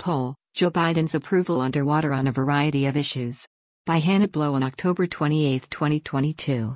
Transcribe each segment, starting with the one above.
poll, Joe Biden's approval underwater on a variety of issues. By Hannah Blow on October 28, 2022.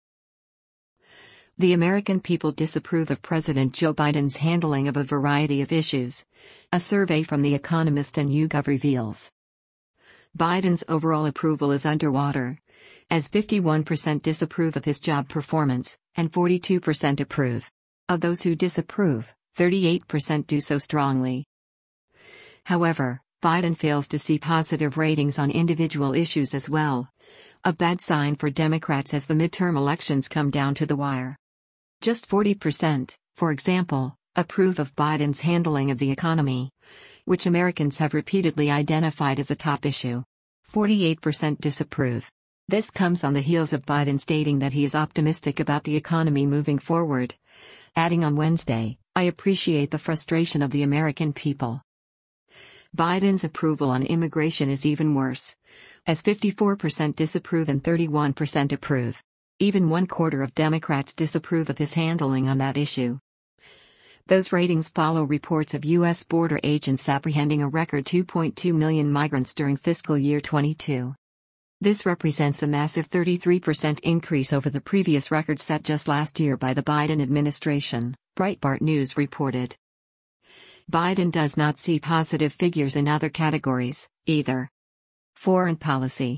The American people disapprove of President Joe Biden's handling of a variety of issues. A survey from The Economist and YouGov reveals Biden's overall approval is underwater, as 51% disapprove of his job performance, and 42% approve. Of those who disapprove, 38% do so strongly. However, Biden fails to see positive ratings on individual issues as well. A bad sign for Democrats as the midterm elections come down to the wire. Just 40%, for example, approve of Biden's handling of the economy, which Americans have repeatedly identified as a top issue. 48% disapprove. This comes on the heels of Biden stating that he is optimistic about the economy moving forward, adding on Wednesday, "I appreciate the frustration of the American people." Biden's approval on immigration is even worse, as 54% disapprove and 31% approve. Even 1/4 of Democrats disapprove of his handling on that issue. Those ratings follow reports of U.S. border agents apprehending a record 2.2 million migrants during fiscal year 22. This represents a massive 33% increase over the previous record set just last year by the Biden administration, Breitbart News reported. Biden does not see positive figures in other categories, either. Foreign policy.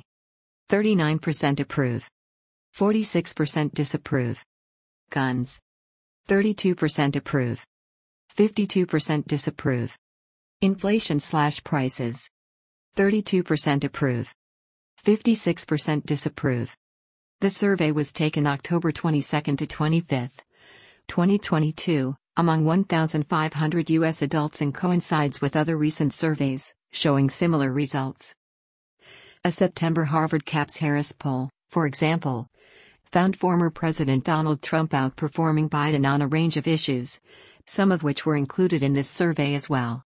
39% approve. 46% disapprove. Guns. 32% approve. 52% disapprove. Inflation/prices. 32% approve. 56% disapprove. The survey was taken October 22 to 25, 2022, among 1,500 U.S. adults and coincides with other recent surveys, showing similar results. A September Harvard Caps Harris poll, for example, found former President Donald Trump outperforming Biden on a range of issues, some of which were included in this survey as well.